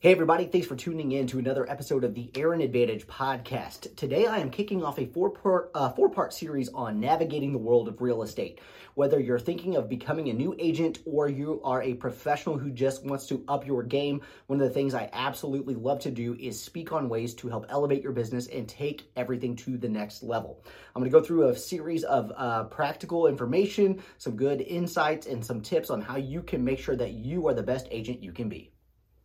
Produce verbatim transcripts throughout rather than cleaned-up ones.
Hey everybody, thanks for tuning in to another episode of the Aaron Advantage podcast. Today I am kicking off a four-part uh, four-part series on navigating the world of real estate. Whether you're thinking of becoming a new agent or you are a professional who just wants to up your game, one of the things I absolutely love to do is speak on ways to help elevate your business and take everything to the next level. I'm going to go through a series of uh, practical information, some good insights, and some tips on how you can make sure that you are the best agent you can be.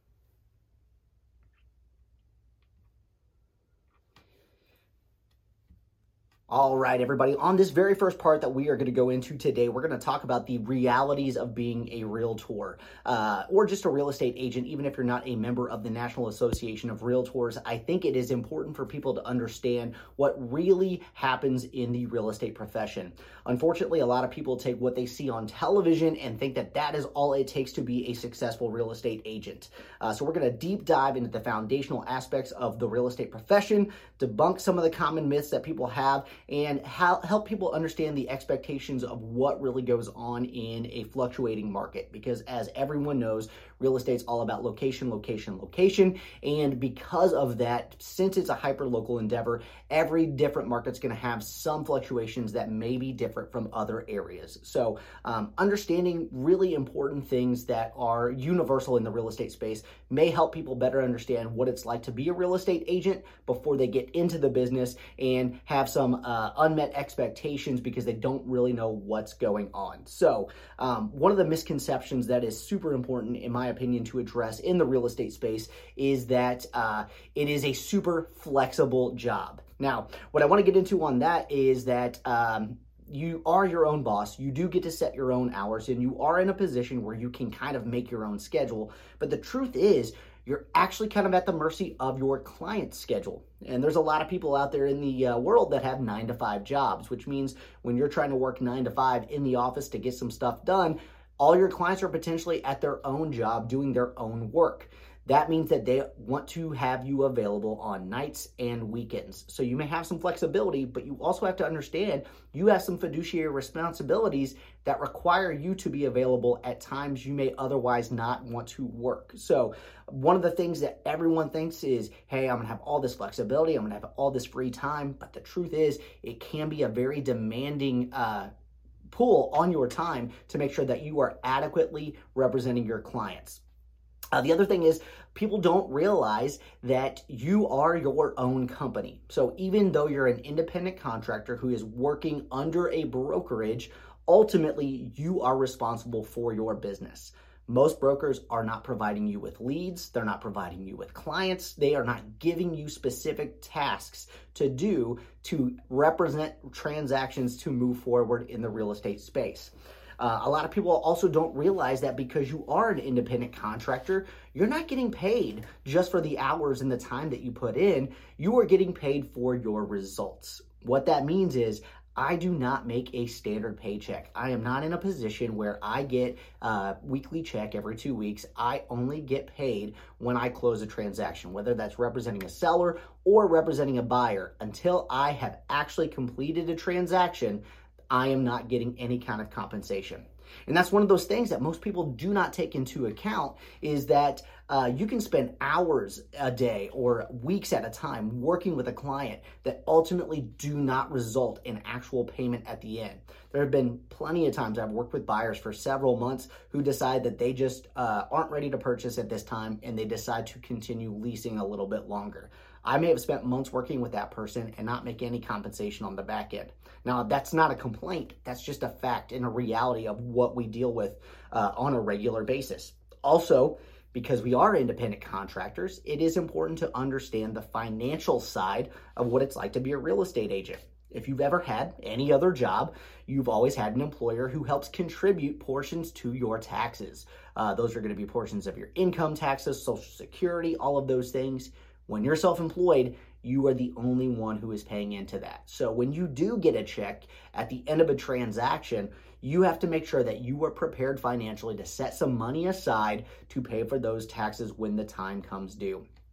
All right, everybody, on this very first part that we are going to go into today, we're going to talk about the realities of being a realtor uh, or just a real estate agent, even if you're not a member of the National Association of Realtors. I think it is important for people to understand what really happens in the real estate profession. Unfortunately, a lot of people take what they see on television and think that that is all it takes to be a successful real estate agent. Uh, so we're going to deep dive into the foundational aspects of the real estate profession, debunk some of the common myths that people have, and how, help people understand the expectations of what really goes on in a fluctuating market. Because as everyone knows, real estate's all about location, location, location. And because of that, since it's a hyper-local endeavor, every different market's going to have some fluctuations that may be different from other areas. So um, understanding really important things that are universal in the real estate space may help people better understand what it's like to be a real estate agent before they get into the business and have some uh, unmet expectations because they don't really know what's going on. So um, one of the misconceptions that is super important, in my opinion, to address in the real estate space is that uh, it is a super flexible job. Now, what I want to get into on that is that um, you are your own boss. You do get to set your own hours, and you are in a position where you can kind of make your own schedule. But the truth is, you're actually kind of at the mercy of your client's schedule. And there's a lot of people out there in the uh, world that have nine to five jobs, which means when you're trying to work nine to five in the office to get some stuff done, all your clients are potentially at their own job doing their own work. That means that they want to have you available on nights and weekends. So you may have some flexibility, but you also have to understand you have some fiduciary responsibilities that require you to be available at times you may otherwise not want to work. So one of the things that everyone thinks is, hey, I'm gonna have all this flexibility, I'm gonna have all this free time. But the truth is, it can be a very demanding uh, pull on your time to make sure that you are adequately representing your clients. Uh, the other thing is people don't realize that you are your own company. So even though you're an independent contractor who is working under a brokerage, ultimately you are responsible for your business. Most brokers are not providing you with leads. They're not providing you with clients. They are not giving you specific tasks to do to represent transactions to move forward in the real estate space. Uh, a lot of people also don't realize that because you are an independent contractor, you're not getting paid just for the hours and the time that you put in. You are getting paid for your results. What that means is I do not make a standard paycheck. I am not in a position where I get a weekly check every two weeks. I only get paid when I close a transaction, whether that's representing a seller or representing a buyer. Until I have actually completed a transaction, I am not getting any kind of compensation. And that's one of those things that most people do not take into account is that uh, you can spend hours a day or weeks at a time working with a client that ultimately do not result in actual payment at the end. There have been plenty of times I've worked with buyers for several months who decide that they just uh, aren't ready to purchase at this time and they decide to continue leasing a little bit longer. I may have spent months working with that person and not make any compensation on the back end. Now, that's not a complaint. That's just a fact and a reality of what we deal with uh, on a regular basis. Also, because we are independent contractors, it is important to understand the financial side of what it's like to be a real estate agent. If you've ever had any other job, you've always had an employer who helps contribute portions to your taxes. Uh, those are going to be portions of your income taxes, Social Security, all of those things. When you're self-employed, you are the only one who is paying into that. So when you do get a check at the end of a transaction, you have to make sure that you are prepared financially to set some money aside to pay for those taxes when the time comes due.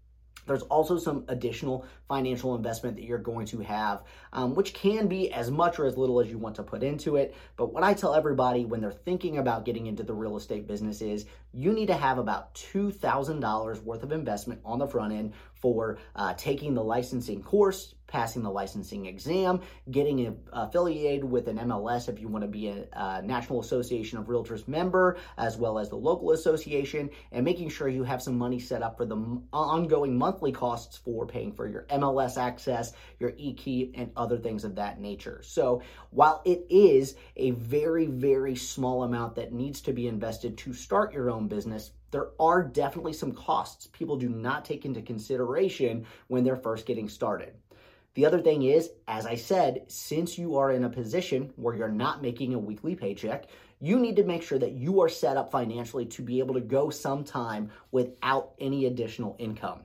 There's also some additional financial investment that you're going to have, um, which can be as much or as little as you want to put into it. But what I tell everybody when they're thinking about getting into the real estate business is you need to have about two thousand dollars worth of investment on the front end for uh, taking the licensing course, passing the licensing exam, getting a, affiliated with an M L S if you want to be a, a National Association of Realtors member, as well as the local association, and making sure you have some money set up for the m- ongoing monthly costs for paying for your M L S access, your e-key, and other things of that nature. So while it is a very, very small amount that needs to be invested to start your own business, there are definitely some costs people do not take into consideration when they're first getting started. The other thing is, as I said, since you are in a position where you're not making a weekly paycheck, you need to make sure that you are set up financially to be able to go some time without any additional income.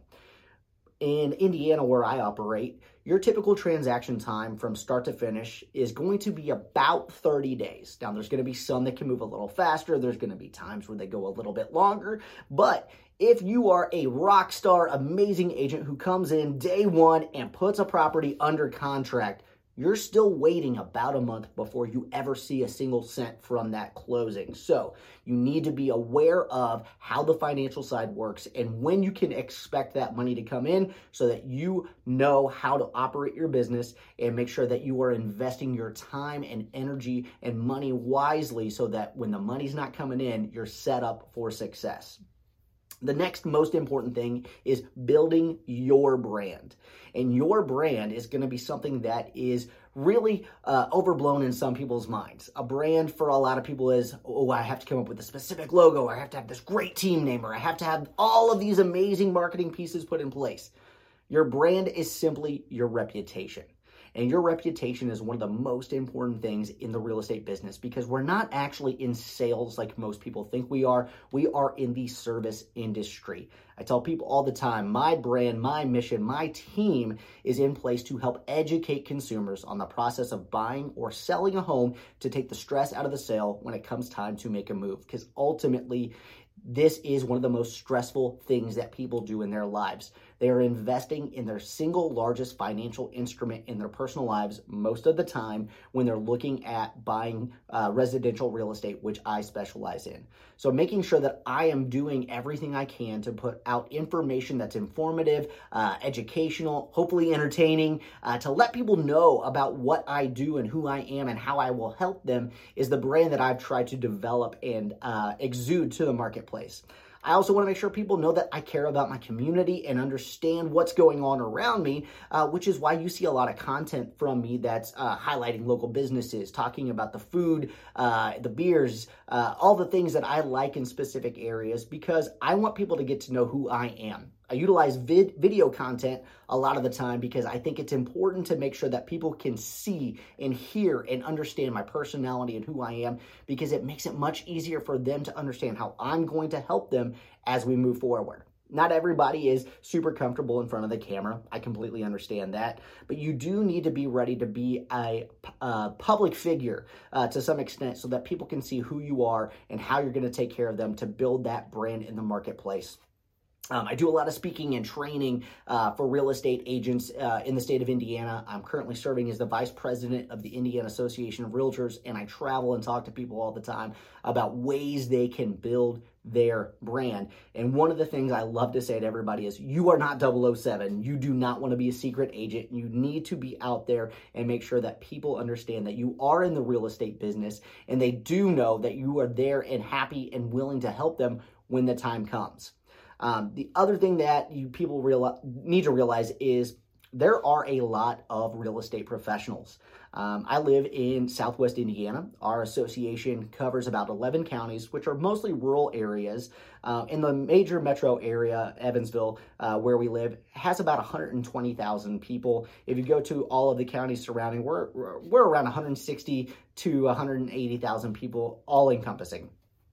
In Indiana, where I operate, your typical transaction time from start to finish is going to be about thirty days. Now, there's going to be some that can move a little faster. There's going to be times where they go a little bit longer. But if you are a rock star, amazing agent who comes in day one and puts a property under contract, you're still waiting about a month before you ever see a single cent from that closing. So you need to be aware of how the financial side works and when you can expect that money to come in so that you know how to operate your business and make sure that you are investing your time and energy and money wisely so that when the money's not coming in, you're set up for success. The next most important thing is building your brand. And your brand is going to be something that is really uh, overblown in some people's minds. A brand for a lot of people is, oh, I have to come up with a specific logo, or I have to have this great team name, or I have to have all of these amazing marketing pieces put in place. Your brand is simply your reputation. And your reputation is one of the most important things in the real estate business because we're not actually in sales like most people think we are. We are in the service industry. I tell people all the time, my brand, my mission, my team is in place to help educate consumers on the process of buying or selling a home to take the stress out of the sale when it comes time to make a move. Because ultimately, this is one of the most stressful things that people do in their lives. They are investing in their single largest financial instrument in their personal lives most of the time when they're looking at buying uh, residential real estate, which I specialize in. So making sure that I am doing everything I can to put out information that's informative, uh, educational, hopefully entertaining, uh, to let people know about what I do and who I am and how I will help them is the brand that I've tried to develop and uh, exude to the marketplace. I also want to make sure people know that I care about my community and understand what's going on around me, uh, which is why you see a lot of content from me that's uh, highlighting local businesses, talking about the food, uh, the beers, uh, all the things that I like in specific areas, because I want people to get to know who I am. I utilize vid- video content a lot of the time because I think it's important to make sure that people can see and hear and understand my personality and who I am, because it makes it much easier for them to understand how I'm going to help them as we move forward. Not everybody is super comfortable in front of the camera. I completely understand that. But you do need to be ready to be a, a public figure uh, to some extent so that people can see who you are and how you're going to take care of them to build that brand in the marketplace. Um, I do a lot of speaking and training uh, for real estate agents uh, in the state of Indiana. I'm currently serving as the vice president of the Indiana Association of Realtors, and I travel and talk to people all the time about ways they can build their brand. And one of the things I love to say to everybody is, you are not double oh seven. You do not want to be a secret agent. You need to be out there and make sure that people understand that you are in the real estate business and they do know that you are there and happy and willing to help them when the time comes. Um, the other thing that you people realize, need to realize is there are a lot of real estate professionals. Um, I live in Southwest Indiana. Our association covers about eleven counties, which are mostly rural areas. Uh, in the major metro area, Evansville, uh, where we live, has about one hundred twenty thousand people. If you go to all of the counties surrounding, we're, we're around one hundred sixty to one hundred eighty thousand people, all encompassing.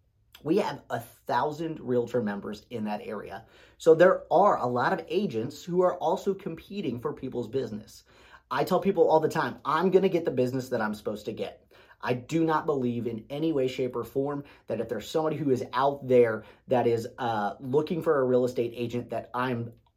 We have a thousand realtor members in that area. So there are a lot of agents who are also competing for people's business. I tell people all the time, I'm going to get the business that I'm supposed to get. I do not believe in any way, shape, or form that if there's somebody who is out there that is uh, looking for a real estate agent, that I'm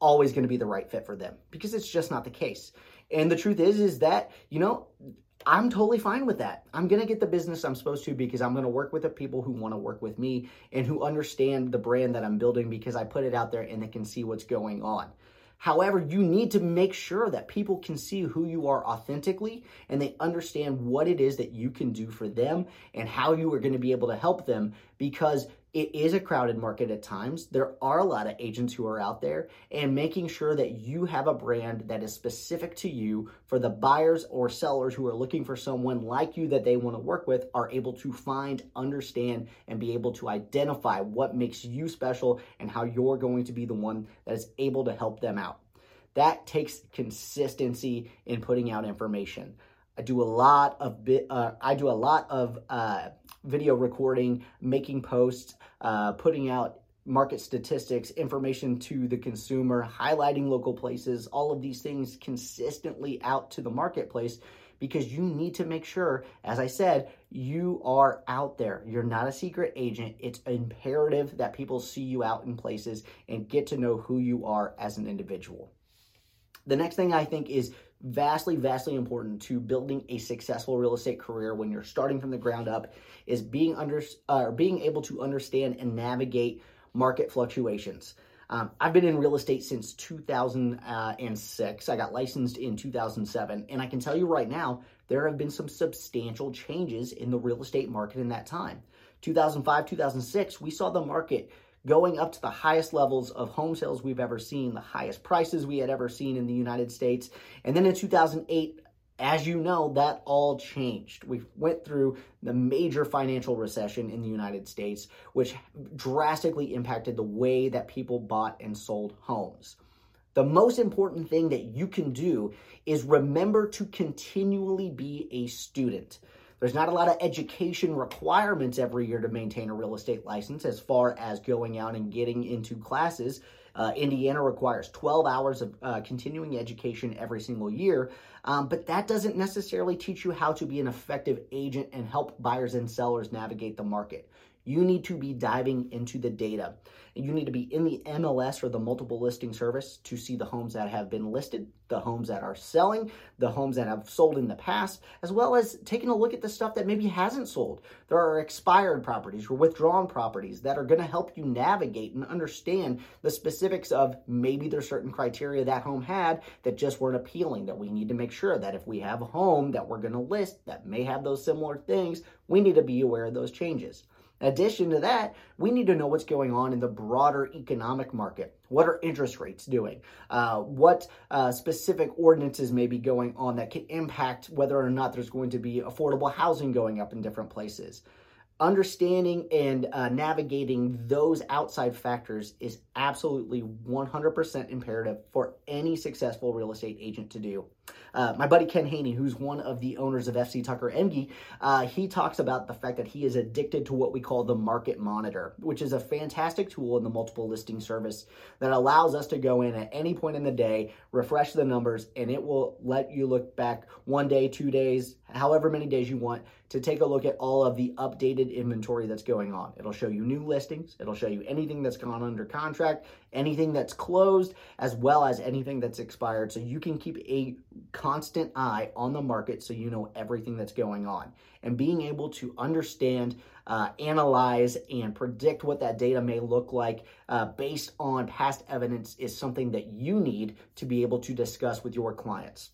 always going to be the right fit for them, because it's just not the case. And the truth is, is that, you know, I'm totally fine with that. I'm going to get the business I'm supposed to, because I'm going to work with the people who want to work with me and who understand the brand that I'm building, because I put it out there and they can see what's going on. However, you need to make sure that people can see who you are authentically, and they understand what it is that you can do for them and how you are going to be able to help them, because it is a crowded market at times. There are a lot of agents who are out there, and making sure that you have a brand that is specific to you for the buyers or sellers who are looking for someone like you that they want to work with are able to find, understand, and be able to identify what makes you special and how you're going to be the one that is able to help them out. That takes consistency in putting out information. I do a lot of bit. Uh, I do a lot of uh, video recording, making posts, uh, putting out market statistics, information to the consumer, highlighting local places, all of these things consistently out to the marketplace, because you need to make sure, as I said, you are out there. You're not a secret agent. It's imperative that people see you out in places and get to know who you are as an individual. The next thing I think is vastly, vastly important to building a successful real estate career when you're starting from the ground up is being under, uh, being able to understand and navigate market fluctuations. Um, I've been in real estate since two thousand six. I got licensed in two thousand seven, and I can tell you right now, there have been some substantial changes in the real estate market in that time. two thousand five, two thousand six, we saw the market going up to the highest levels of home sales we've ever seen, the highest prices we had ever seen in the United States. And then in two thousand eight, as you know, that all changed. We went through the major financial recession in the United States, which drastically impacted the way that people bought and sold homes. The most important thing that you can do is remember to continually be a student. There's not a lot of education requirements every year to maintain a real estate license as far as going out and getting into classes. Uh, Indiana requires twelve hours of uh, continuing education every single year, um, but that doesn't necessarily teach you how to be an effective agent and help buyers and sellers navigate the market. You need to be diving into the data. You need to be in the M L S, or the multiple listing service, to see the homes that have been listed, the homes that are selling, the homes that have sold in the past, as well as taking a look at the stuff that maybe hasn't sold. There are expired properties or withdrawn properties that are going to help you navigate and understand the specifics of maybe there's certain criteria that home had that just weren't appealing, that we need to make sure that if we have a home that we're going to list that may have those similar things, we need to be aware of those changes. In addition to that, we need to know what's going on in the broader economic market. What are interest rates doing? Uh, what uh, specific ordinances may be going on that can impact whether or not there's going to be affordable housing going up in different places? Understanding and uh, navigating those outside factors is absolutely one hundred percent imperative for any successful real estate agent to do. Uh, my buddy Ken Haney, who's one of the owners of F C Tucker Emge, uh, he talks about the fact that he is addicted to what we call the Market Monitor, which is a fantastic tool in the multiple listing service that allows us to go in at any point in the day, refresh the numbers, and it will let you look back one day, two days, however many days you want, to take a look at all of the updated inventory that's going on. It'll show you new listings. It'll show you anything that's gone under contract, anything that's closed, as well as anything that's expired. So you can keep a constant eye on the market so you know everything that's going on. And being able to understand, uh, analyze, and predict what that data may look like uh, based on past evidence is something that you need to be able to discuss with your clients.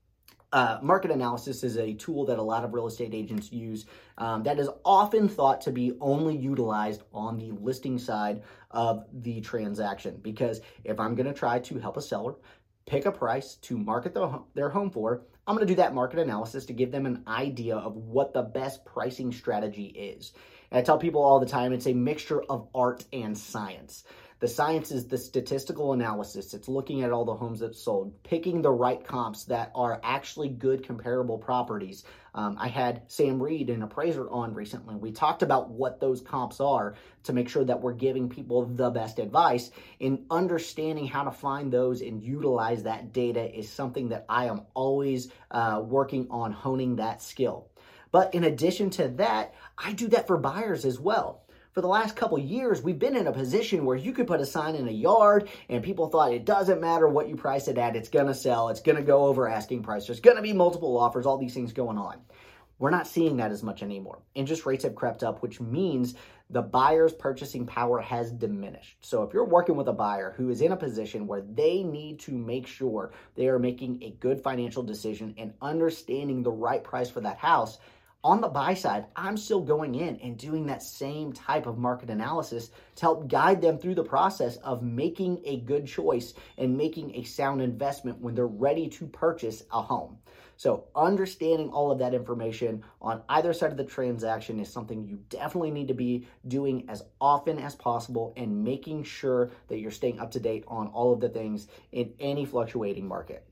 Uh, market analysis is a tool that a lot of real estate agents use um, that is often thought to be only utilized on the listing side of the transaction. Because if I'm going to try to help a seller pick a price to market the, their home for, I'm going to do that market analysis to give them an idea of what the best pricing strategy is. And I tell people all the time, it's a mixture of art and science. The science is the statistical analysis. It's looking at all the homes that sold, picking the right comps that are actually good comparable properties. Um, I had Sam Reed, an appraiser, on recently. We talked about what those comps are to make sure that we're giving people the best advice. And understanding how to find those and utilize that data is something that I am always uh, working on honing that skill. But in addition to that, I do that for buyers as well. For the last couple years, we've been in a position where you could put a sign in a yard and people thought it doesn't matter what you price it at, it's going to sell, it's going to go over asking price, there's going to be multiple offers, all these things going on. We're not seeing that as much anymore. Interest rates have crept up, which means the buyer's purchasing power has diminished. So if you're working with a buyer who is in a position where they need to make sure they are making a good financial decision and understanding the right price for that house, on the buy side, I'm still going in and doing that same type of market analysis to help guide them through the process of making a good choice and making a sound investment when they're ready to purchase a home. So understanding all of that information on either side of the transaction is something you definitely need to be doing as often as possible and making sure that you're staying up to date on all of the things in any fluctuating market.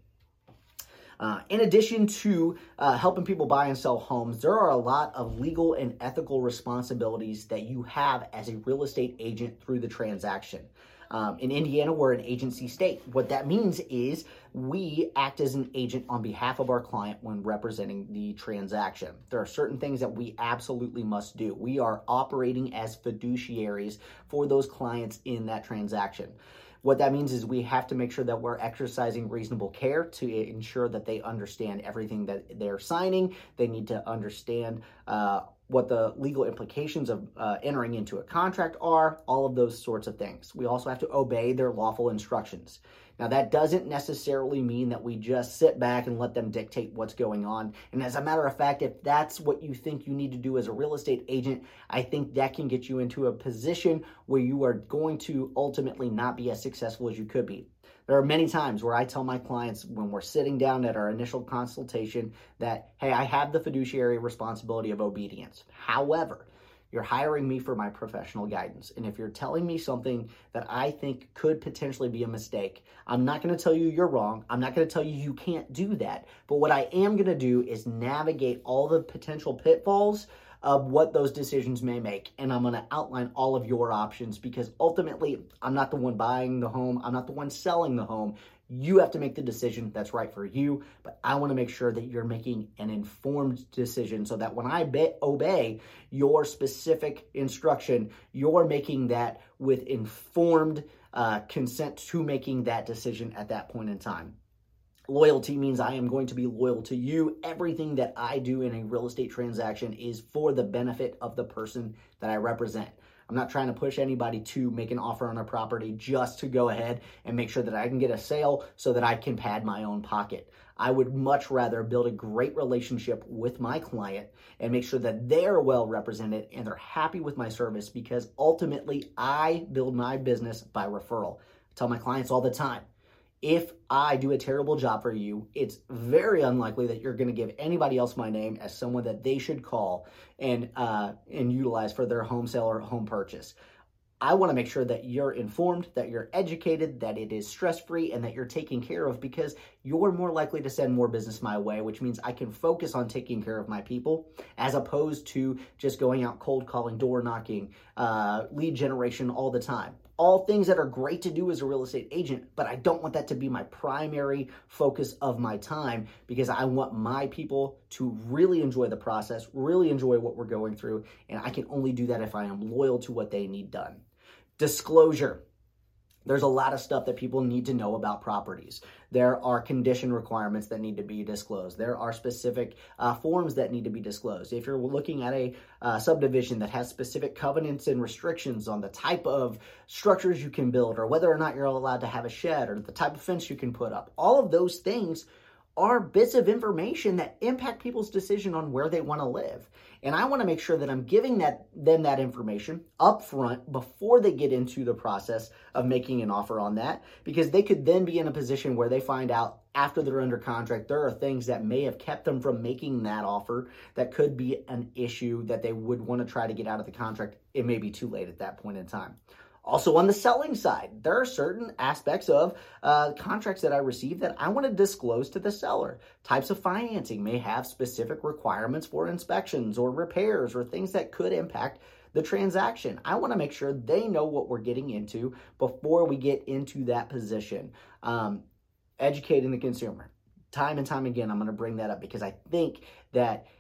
Uh, in addition to uh, helping people buy and sell homes, there are a lot of legal and ethical responsibilities that you have as a real estate agent through the transaction. Um, in Indiana, we're an agency state. What that means is we act as an agent on behalf of our client when representing the transaction. There are certain things that we absolutely must do. We are operating as fiduciaries for those clients in that transaction. What that means is we have to make sure that we're exercising reasonable care to ensure that they understand everything that they're signing. They need to understand uh, what the legal implications of uh, entering into a contract are, all of those sorts of things. We also have to obey their lawful instructions. Now, that doesn't necessarily mean that we just sit back and let them dictate what's going on. And as a matter of fact, if that's what you think you need to do as a real estate agent, I think that can get you into a position where you are going to ultimately not be as successful as you could be. There are many times where I tell my clients when we're sitting down at our initial consultation that, hey, I have the fiduciary responsibility of obedience. However, you're hiring me for my professional guidance. And if you're telling me something that I think could potentially be a mistake, I'm not going to tell you you're wrong. I'm not going to tell you you can't do that. But what I am going to do is navigate all the potential pitfalls of what those decisions may make. And I'm going to outline all of your options because ultimately, I'm not the one buying the home. I'm not the one selling the home. You have to make the decision that's right for you, but I want to make sure that you're making an informed decision so that when I be- obey your specific instruction, you're making that with informed uh, consent to making that decision at that point in time. Loyalty means I am going to be loyal to you. Everything that I do in a real estate transaction is for the benefit of the person that I represent. I'm not trying to push anybody to make an offer on a property just to go ahead and make sure that I can get a sale so that I can pad my own pocket. I would much rather build a great relationship with my client and make sure that they're well represented and they're happy with my service because ultimately I build my business by referral. I tell my clients all the time, if I do a terrible job for you, it's very unlikely that you're going to give anybody else my name as someone that they should call and uh, and utilize for their home sale or home purchase. I want to make sure that you're informed, that you're educated, that it is stress-free, and that you're taken care of because you're more likely to send more business my way, which means I can focus on taking care of my people as opposed to just going out cold calling, door knocking, uh, lead generation all the time. All things that are great to do as a real estate agent, but I don't want that to be my primary focus of my time because I want my people to really enjoy the process, really enjoy what we're going through, and I can only do that if I am loyal to what they need done. Disclosure. There's a lot of stuff that people need to know about properties. There are condition requirements that need to be disclosed. There are specific uh, forms that need to be disclosed. If you're looking at a uh, subdivision that has specific covenants and restrictions on the type of structures you can build or whether or not you're allowed to have a shed or the type of fence you can put up, all of those things are bits of information that impact people's decision on where they want to live. And I want to make sure that I'm giving that them that information up front before they get into the process of making an offer on that, because they could then be in a position where they find out after they're under contract, there are things that may have kept them from making that offer that could be an issue that they would want to try to get out of the contract. It may be too late at that point in time. Also on the selling side, there are certain aspects of uh, contracts that I receive that I want to disclose to the seller. Types of financing may have specific requirements for inspections or repairs or things that could impact the transaction. I want to make sure they know what we're getting into before we get into that position. Um, educating the consumer. Time and time again, I'm going to bring that up because I think that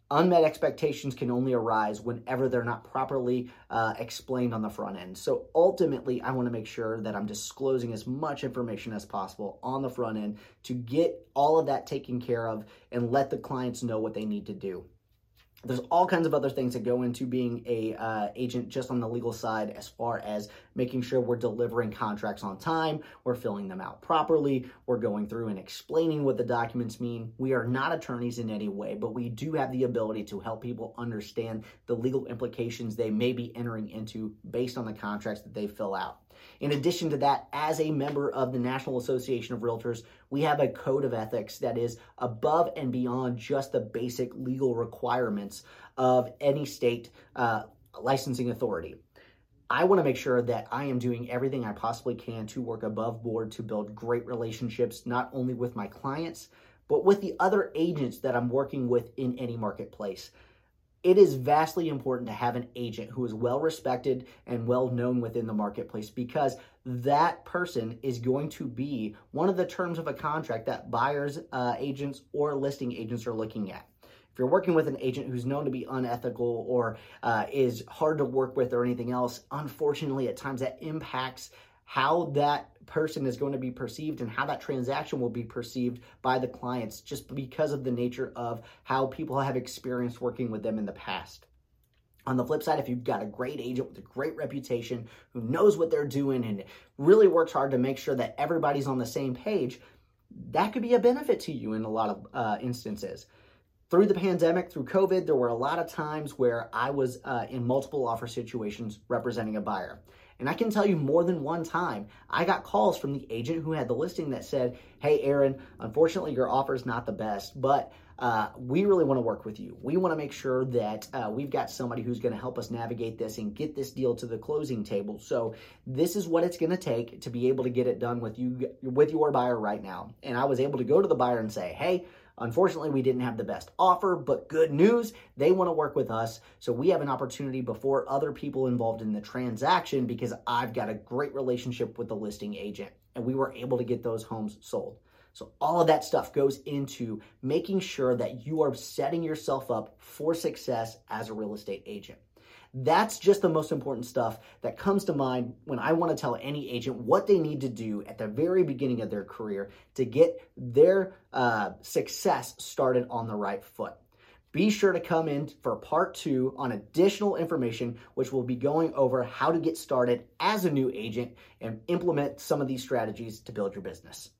Unmet expectations can only arise whenever they're not properly uh, explained on the front end. So ultimately, I want to make sure that I'm disclosing as much information as possible on the front end to get all of that taken care of and let the clients know what they need to do. There's all kinds of other things that go into being a uh, agent just on the legal side, as far as making sure we're delivering contracts on time, we're filling them out properly, we're going through and explaining what the documents mean. We are not attorneys in any way, but we do have the ability to help people understand the legal implications they may be entering into based on the contracts that they fill out. In addition to that, as a member of the National Association of Realtors, we have a code of ethics that is above and beyond just the basic legal requirements of any state uh, licensing authority. I want to make sure that I am doing everything I possibly can to work above board to build great relationships, not only with my clients, but with the other agents that I'm working with in any marketplace. It is vastly important to have an agent who is well respected and well known within the marketplace, because that person is going to be one of the terms of a contract that buyers, uh, agents, or listing agents are looking at. If you're working with an agent who's known to be unethical or uh, is hard to work with or anything else, unfortunately, at times that impacts how that person is going to be perceived and how that transaction will be perceived by the clients, just because of the nature of how people have experienced working with them in the past. On the flip side, if you've got a great agent with a great reputation who knows what they're doing and really works hard to make sure that everybody's on the same page, that could be a benefit to you in a lot of uh, instances. Through the pandemic, through COVID, there were a lot of times where I was uh, in multiple offer situations representing a buyer. And I can tell you more than one time, I got calls from the agent who had the listing that said, "Hey, Aaron, unfortunately, your offer is not the best, but uh, we really want to work with you. We want to make sure that uh, we've got somebody who's going to help us navigate this and get this deal to the closing table. So this is what it's going to take to be able to get it done with you, with your buyer right now." And I was able to go to the buyer and say, "Hey, unfortunately, we didn't have the best offer, but good news, they want to work with us. So we have an opportunity before other people involved in the transaction, because I've got a great relationship with the listing agent." And we were able to get those homes sold. So all of that stuff goes into making sure that you are setting yourself up for success as a real estate agent. That's just the most important stuff that comes to mind when I want to tell any agent what they need to do at the very beginning of their career to get their uh, success started on the right foot. Be sure to come in for part two on additional information, which will be going over how to get started as a new agent and implement some of these strategies to build your business.